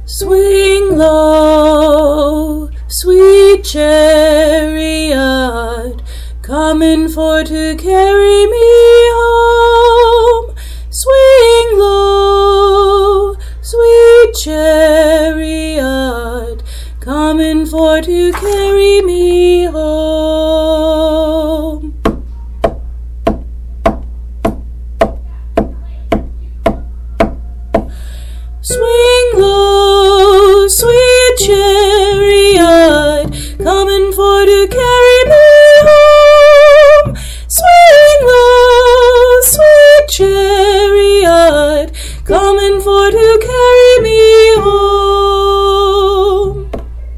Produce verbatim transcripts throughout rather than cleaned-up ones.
Swing low, sweet chariot, coming for to carry me home. Swing low, sweet chariot, coming for to carry me home. Swing low, sweet chariot, coming for to carry me home. Swing low, sweet chariot, coming for to carry me home.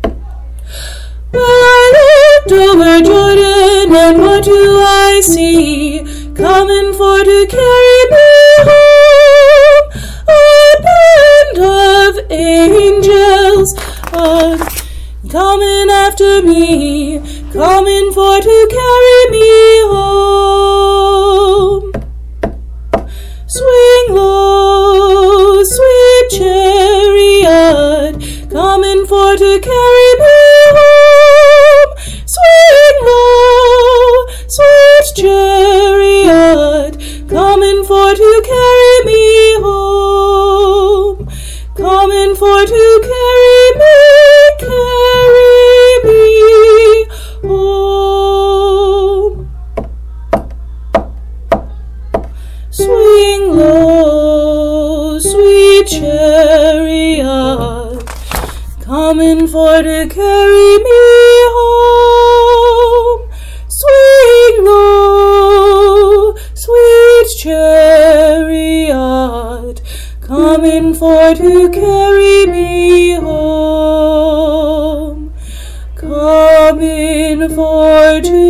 Well, I looked over Jordan, and what do I see? Coming for to carry me home. A band of angels are coming after me, coming for to carry me home. Swing low, sweet chariot, coming for to carry me home. Swing low, sweet chariot, coming for to carry me home. Coming for to carry me, carry me home. Swing low, sweet chariot, coming for to carry me home. Swing low, sweet chariot, coming for to carry me home. Coming for to